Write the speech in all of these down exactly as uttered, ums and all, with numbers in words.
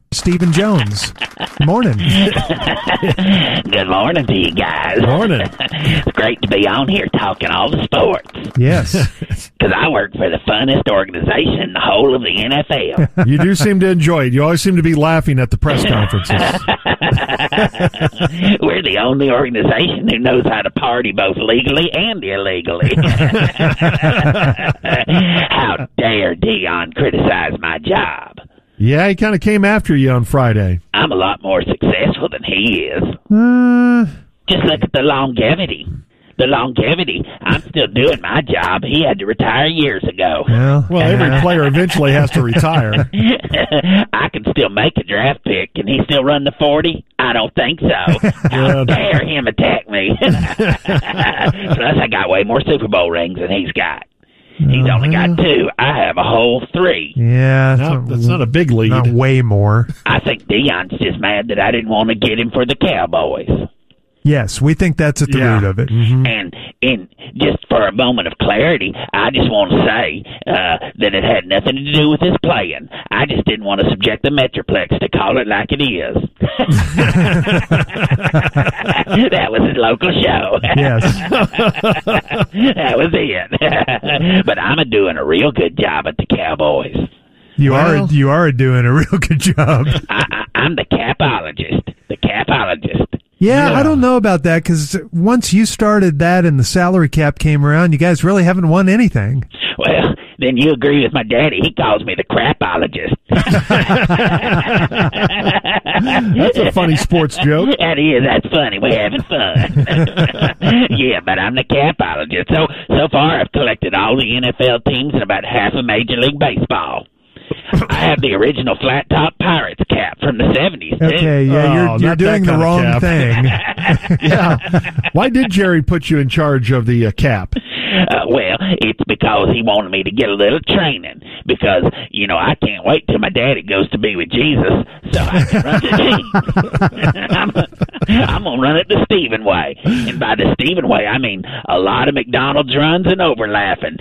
Stephen Jones. Morning. Good morning to you guys. Morning. It's great to be on here talking all the sports. Yes. Because I work for the funnest organization in the whole of the N F L. You do seem to enjoy it. You always seem to be laughing at the press conferences. We're the only organization who knows how to party both legally and illegally. How dare Dion criticize my job? Yeah, he kind of came after you on Friday. I'm a lot more successful than he is. Uh, Just look at the longevity. The longevity. I'm still doing my job. He had to retire years ago. Well, well, every player eventually has to retire. I can still make a draft pick. Can he still run the forty? I don't think so. How dare him attack me? Plus, I got way more Super Bowl rings than he's got. He's only got two. I have a whole three. Yeah. No, that's not a big lead. Not way more. I think Dion's just mad that I didn't want to get him for the Cowboys. Yes, we think that's at the Yeah. root of it. Mm-hmm. And in just for a moment of clarity, I just want to say uh, that it had nothing to do with his playing. I just didn't want to subject the Metroplex to call it like it is. That was his local show. Yes. That was it. But I'm a doing a real good job at the Cowboys. You Well- are you are doing a real good job. I, I, I'm the capologist. The capologist. Yeah, Yeah. I don't know about that because once you started that and the salary cap came around, you guys really haven't won anything. Well, then you agree with my daddy. He calls me the crapologist. That's a funny sports joke. That is. That's funny. We're having fun. Yeah, but I'm the capologist. So, so far, I've collected all the N F L teams and about half of Major League Baseball. I have the original flat top Pirates cap from the seventies, too. Okay, yeah, Oh, you're you're not doing that the kind of wrong cap. thing. Yeah. Why did Jerry put you in charge of the uh, cap? Uh, well, it's because he wanted me to get a little training. Because, you know, I can't wait till my daddy goes to be with Jesus so I can run the team. I'm, I'm going to run it the Stephen way. And by the Stephen way, I mean a lot of McDonald's runs and overlapping.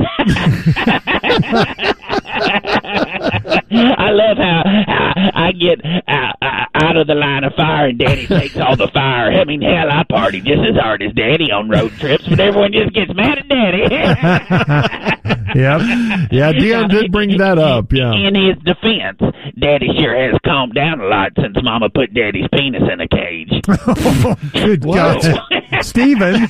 I love how, how I get out, out of the line of fire and Daddy takes all the fire. I mean, hell, I party just as hard as Daddy on road trips, but everyone just gets mad at Daddy. Yep. Yeah, Dion did bring that up. Yeah. In his defense, Daddy sure has calmed down a lot since Mama put Daddy's penis in a cage. Good Whoa. God. Stephen.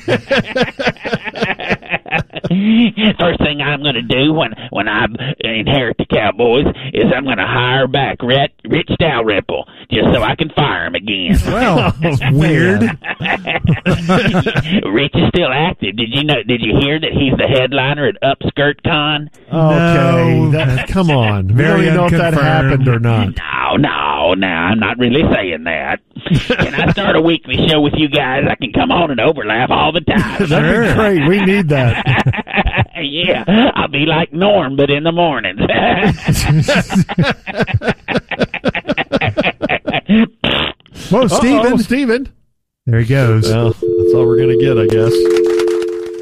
First thing I'm going to do when, when I inherit the Cowboys is I'm going to hire back Rich, Rich Dalrymple just so I can fire him again. Well, weird. Rich is still active. Did you know? Did you hear that he's the headliner at Upskirt Con? Okay, No. that, come on. We Very don't even know if that unconfirmed. happened or not. No, no, no. I'm not really saying that. Can I start a weekly show with you guys? I can come on and overlap all the time. That'd be great. We need that. Yeah, I'll be like Norm, but in the mornings. Whoa, Stephen. Uh-oh, Stephen. There he goes. Well, that's all we're going to get, I guess.